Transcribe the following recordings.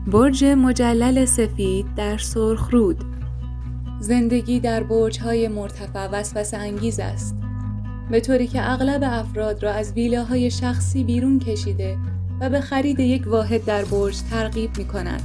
برج مجلل سفید در سرخرود. زندگی در برج‌های مرتفع وسوسه انگیز است، به طوری که اغلب افراد را از ویلاهای شخصی بیرون کشیده و به خرید یک واحد در برج ترغیب می‌کند.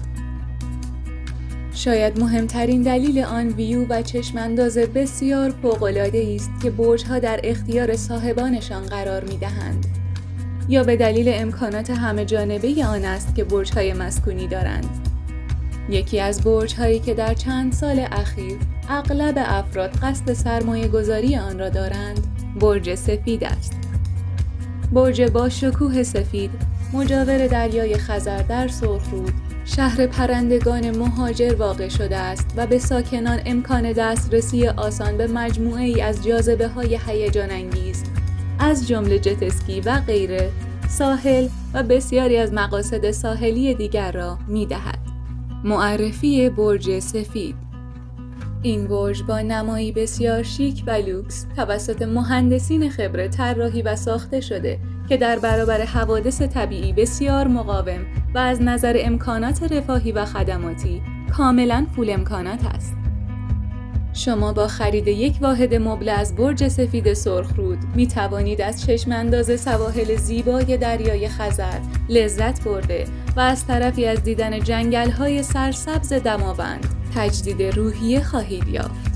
شاید مهمترین دلیل آن ویو و چشمانداز بسیار فوق‌العاده‌ای است که برج‌ها در اختیار صاحبانشان قرار می‌دهند، یا به دلیل امکانات همه جانبه آن است که برج‌های مسکونی دارند. یکی از برج‌هایی که در چند سال اخیر اغلب افراد قصد سرمایه‌گذاری آن را دارند، برج سفید است. برج با شکوه سفید، مجاور دریای خزر در سرخرود، شهر پرندگان مهاجر واقع شده است و به ساکنان امکان دسترسی آسان به مجموعه ای از جاذبه‌های هیجان انگیز، از جمله جت اسکی و غیره، ساحل و بسیاری از مقاصد ساحلی دیگر را می‌دهد. معرفی برج سفید. این برج با نمایی بسیار شیک و لوکس توسط مهندسین خبره طراحی و ساخته شده که در برابر حوادث طبیعی بسیار مقاوم و از نظر امکانات رفاهی و خدماتی کاملاً فول امکانات است. شما با خرید یک واحد مبل از برج سفید سرخرود می توانید از چشمانداز سواحل زیبای دریای خزر لذت برده و از طرفی از دیدن جنگل‌های سرسبز دماوند تجدید روحیه خواهید یافت.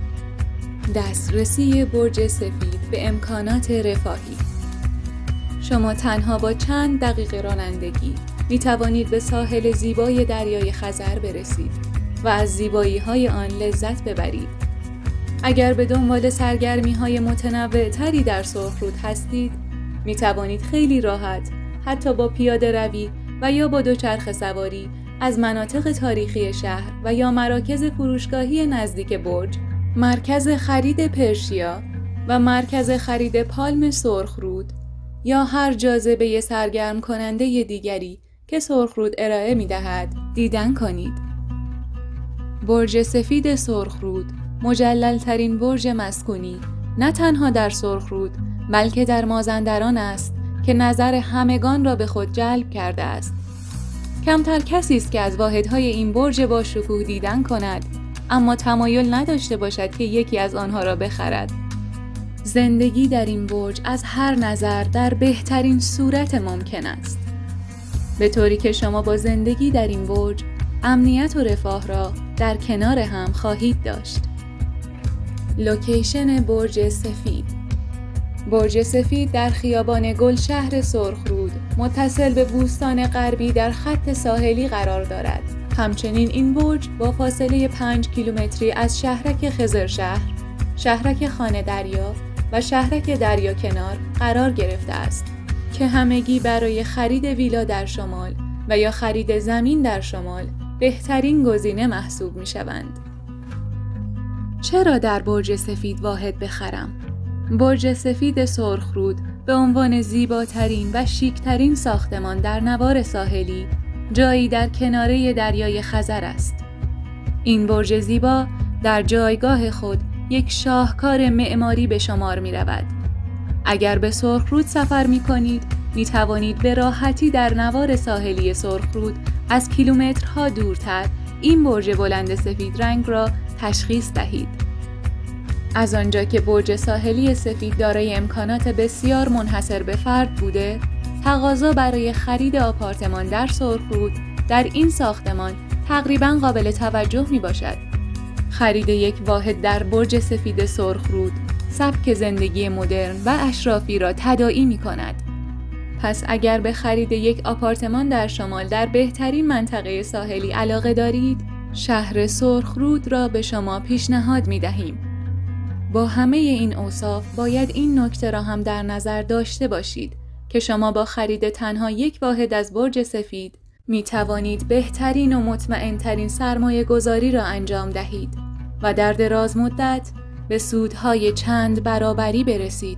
دسترسی برج سفید به امکانات رفاهی. شما تنها با چند دقیقه رانندگی می توانید به ساحل زیبای دریای خزر برسید و از زیبایی‌های آن لذت ببرید. اگر به دنبال سرگرمی‌های متنوع‌تری در سرخرود هستید، می توانید خیلی راحت، حتی با پیاده روی و یا با دوچرخه سواری، از مناطق تاریخی شهر و یا مراکز فروشگاهی نزدیک برج، مرکز خرید پرشیا و مرکز خرید پالم سرخرود یا هر جاذبه سرگرم کننده دیگری که سرخرود ارائه می‌دهد، دیدن کنید. برج سفید سرخرود، مجلل‌ترین برج مسکونی، نه تنها در سرخرود بلکه در مازندران است که نظر همگان را به خود جلب کرده است. کمتر کسی است که از واحدهای این برج با شکوه دیدن کند، اما تمایل نداشته باشد که یکی از آنها را بخرد. زندگی در این برج از هر نظر در بهترین صورت ممکن است، به طوری که شما با زندگی در این برج امنیت و رفاه را در کنار هم خواهید داشت. لوکیشن برج سفید. برج سفید در خیابان گلشهر سرخرود متصل به بوستان غربی در خط ساحلی قرار دارد. همچنین این برج با فاصله 5 کیلومتری از شهرک خضرشهر، شهرک خانه دریا و شهرک دریا کنار قرار گرفته است که همگی برای خرید ویلا در شمال و یا خرید زمین در شمال بهترین گزینه محسوب می شوند. چرا در برج سفید واحد بخرم؟ برج سفید سرخرود به عنوان زیباترین و شیکترین ساختمان در نوار ساحلی جایی در کناره دریای خزر است. این برج زیبا در جایگاه خود یک شاهکار معماری به شمار می رود. اگر به سرخرود سفر می کنید، می توانید به راحتی در نوار ساحلی سرخرود از کیلومترها دورتر این برج بلند سفید رنگ را تشخیص دهید. از آنجا که برج ساحلی سفید دارای امکانات بسیار منحصر به فرد بوده، تقاضا برای خرید آپارتمان در سرخرود در این ساختمان تقریباً قابل توجه می باشد. خرید یک واحد در برج سفید سرخرود سبک زندگی مدرن و اشرافی را تداعی می کند. پس اگر به خرید یک آپارتمان در شمال در بهترین منطقه ساحلی علاقه دارید، شهر سرخرود را به شما پیشنهاد می دهیم. با همه این اوصاف باید این نکته را هم در نظر داشته باشید که شما با خرید تنها یک واحد از برج سفید می توانید بهترین و مطمئن‌ترین سرمایه گذاری را انجام دهید و در دراز مدت به سودهای چند برابری برسید.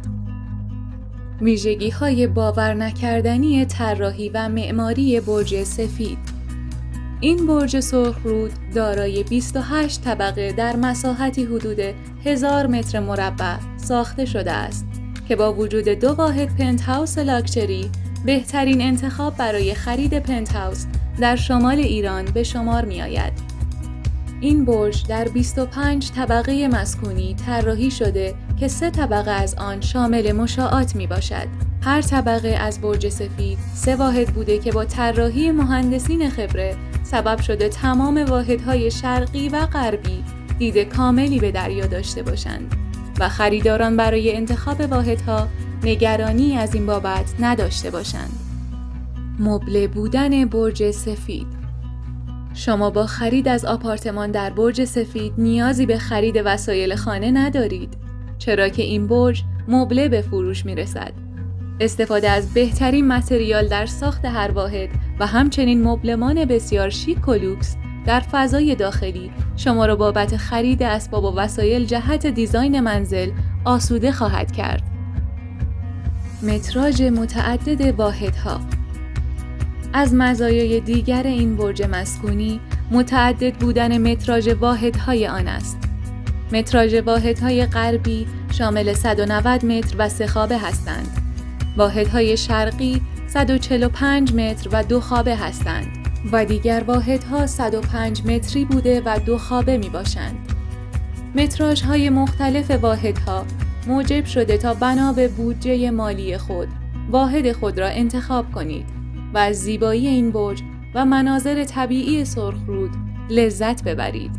ویژگی‌های باور نکردنی طراحی و معماری برج سفید. این برج سرخرود دارای 28 طبقه در مساحتی حدود 1000 متر مربع ساخته شده است که با وجود 2 واحد پنت هاوس لاکچری بهترین انتخاب برای خرید پنت هاوس در شمال ایران به شمار می آید. این برج در 25 طبقه مسکونی طراحی شده که 3 طبقه از آن شامل مشاعات می باشد. هر طبقه از برج سفید 3 واحد بوده که با طراحی مهندسین خبره سبب شده تمام واحدهای شرقی و غربی دید کاملی به دریا داشته باشند و خریداران برای انتخاب واحدها نگرانی از این بابت نداشته باشند. مبله بودن برج سفید. شما با خرید از آپارتمان در برج سفید نیازی به خرید وسایل خانه ندارید، چرا که این برج مبله به فروش میرسد. استفاده از بهترین متریال در ساخت هر واحد و همچنین مبلمان بسیار شیک و لوکس در فضای داخلی شما را بابت خرید اسباب و وسایل جهت دیزاین منزل آسوده خواهد کرد. متراژ متعدد واحدها. از مزایای دیگر این برج مسکونی متعدد بودن متراژ واحدهای آن است. متراژ واحدهای غربی شامل 190 متر و 3 خوابه هستند. واحدهای شرقی 145 متر و 2 خوابه هستند و دیگر واحدها 105 متری بوده و 2 خوابه می باشند. متراژهای مختلف واحدها موجب شده تا بنا به بودجه مالی خود واحد خود را انتخاب کنید و از زیبایی این برج و مناظر طبیعی سرخرود لذت ببرید.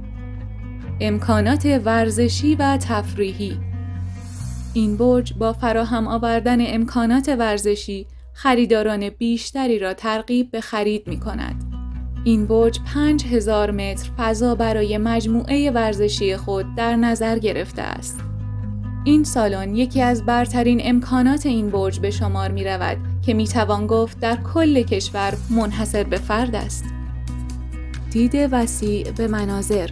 امکانات ورزشی و تفریحی. این برج با فراهم آوردن امکانات ورزشی خریداران بیشتری را ترغیب به خرید می کند. این برج 5000 متر فضا برای مجموعه ورزشی خود در نظر گرفته است. این سالن یکی از برترین امکانات این برج به شمار می رود که می توان گفت در کل کشور منحصر به فرد است. دید وسیع به مناظر.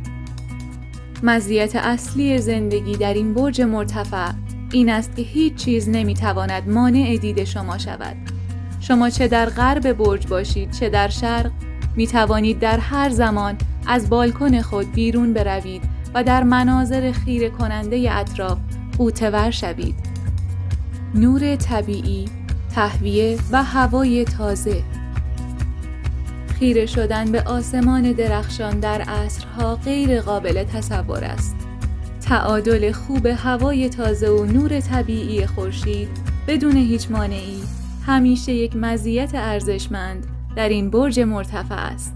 مزیت اصلی زندگی در این برج مرتفع این است که هیچ چیز نمی تواند مانع دید شما شود. شما چه در غرب برج باشید چه در شرق می توانید در هر زمان از بالکن خود بیرون بروید و در مناظر خیره کننده اطراف غوطه‌ور شوید. نور طبیعی، تهویه و هوای تازه. خیره شدن به آسمان درخشان در عصرها غیر قابل تصور است. تعادل خوب هوای تازه و نور طبیعی خورشید بدون هیچ مانعی همیشه یک مزیت ارزشمند در این برج مرتفع است.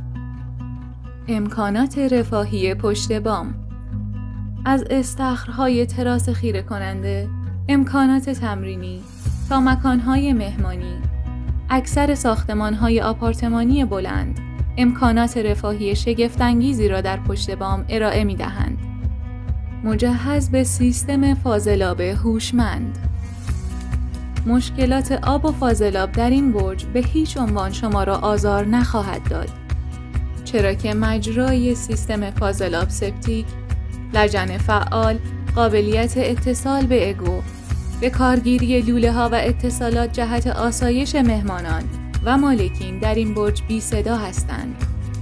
امکانات رفاهی پشت بام. از استخرهای تراس خیره کننده، امکانات تمرینی تا مکانهای مهمانی، اکثر ساختمانهای آپارتمانی بلند امکانات رفاهی شگفت‌انگیزی را در پشت بام ارائه می‌دهند. مجهز به سیستم فاضلاب هوشمند. مشکلات آب و فاضلاب در این برج به هیچ عنوان شما را آزار نخواهد داد، چرا که مجرای سیستم فاضلاب سپتیک، لجن فعال، قابلیت اتصال به اگو، به کارگیری لوله ها و اتصالات جهت آسایش مهمانان و مالکین در این برج بی صدا هستند.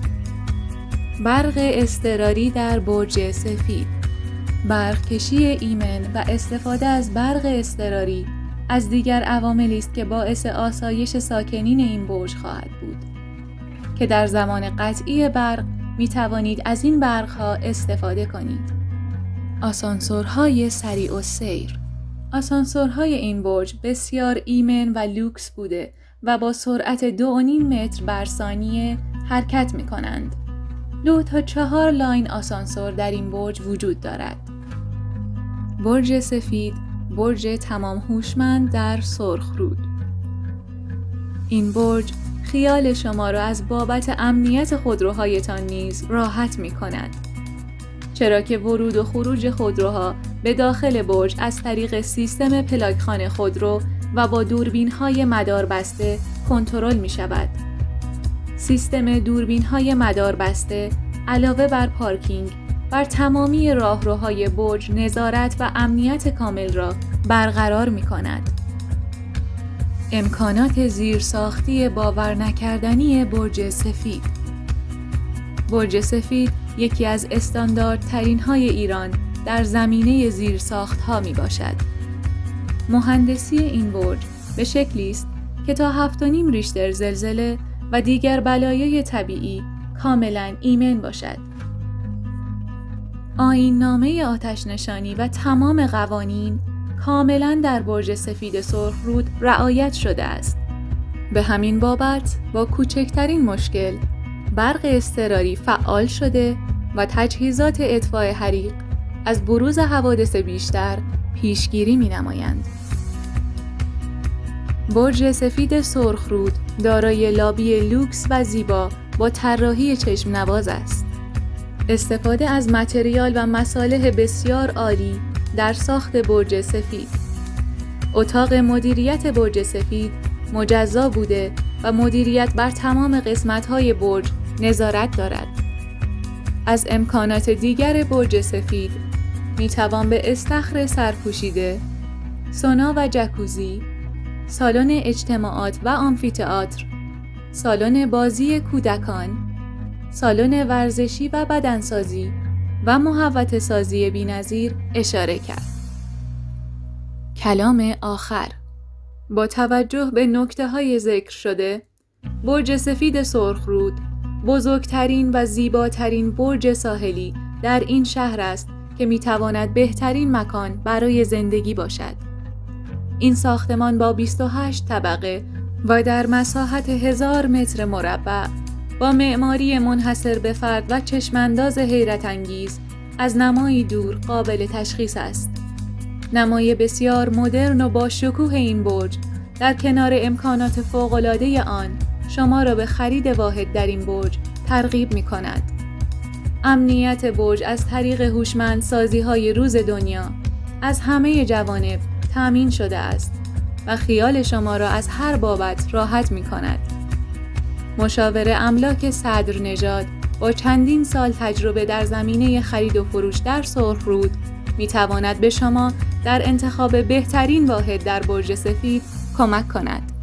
برق اضطراری در برج سفید. برق‌کشی ایمن و استفاده از برق اضطراری از دیگر عواملی است که باعث آسایش ساکنین این برج خواهد بود که در زمان قطعی برق می توانید از این برق‌ها استفاده کنید. آسانسورهای سریع السیر. آسانسورهای این برج بسیار ایمن و لوکس بوده و با سرعت 2.5 متر بر ثانیه حرکت می کنند. 2 تا 4 لاین آسانسور در این برج وجود دارد. برج سفید، برج تمام هوشمند در سرخرود. این برج خیال شما را از بابت امنیت خودروهایتان نیز راحت می کند، چرا که ورود و خروج خودروها به داخل برج از طریق سیستم پلاکخانه خودرو و با دوربین‌های مداربسته کنترل می شود. سیستم دوربین‌های مداربسته علاوه بر پارکینگ بر تمامی راهروهای برج نظارت و امنیت کامل را برقرار می کند. امکانات زیرساختی باور نکردنی برج سفید. برج سفید یکی از استانداردترین های ایران در زمینه زیرساخت ها می باشد. مهندسی این برج به شکلی است که تا 7.5 ریشتر زلزله و دیگر بلایای طبیعی کاملاً ایمن باشد. آیین‌نامه آتش‌نشانی و تمام قوانین کاملاً در برج سفید سرخرود رعایت شده است. به همین بابت با کوچکترین مشکل برق اضطراری فعال شده و تجهیزات اطفاء حریق از بروز حوادث بیشتر پیشگیری می‌نمایند. برج سفید سرخرود دارای لابی لوکس و زیبا با طراحی چشم نواز است. استفاده از متریال و مصالح بسیار عالی در ساخت برج سفید. اتاق مدیریت برج سفید مجزا بوده و مدیریت بر تمام قسمت‌های برج نظارت دارد. از امکانات دیگر برج سفید می‌توان به استخر سرپوشیده، سونا و جکوزی، سالن اجتماعات و آمفی‌تئاتر، سالن بازی کودکان، سالن ورزشی و بدنسازی و محوطه سازی بی‌نظیر اشاره کرد. کلام آخر. با توجه به نکته‌های ذکر شده، برج سفید سرخرود بزرگترین و زیباترین برج ساحلی در این شهر است که می‌تواند بهترین مکان برای زندگی باشد. این ساختمان با 28 طبقه و در مساحت 1000 متر مربع با معماری منحصر به فرد و چشمانداز حیرت انگیز از نمایی دور قابل تشخیص است. نمای بسیار مدرن و با شکوه این برج در کنار امکانات فوق‌العاده آن شما را به خرید واحد در این برج ترغیب می کند. امنیت برج از طریق هوشمندسازی‌های روز دنیا از همه جوانب تامین شده است و خیال شما را از هر بابت راحت می کند. مشاور املاک صدرنژاد با چندین سال تجربه در زمینه خرید و فروش در سرخرود می تواند به شما در انتخاب بهترین واحد در برج سفید کمک کند.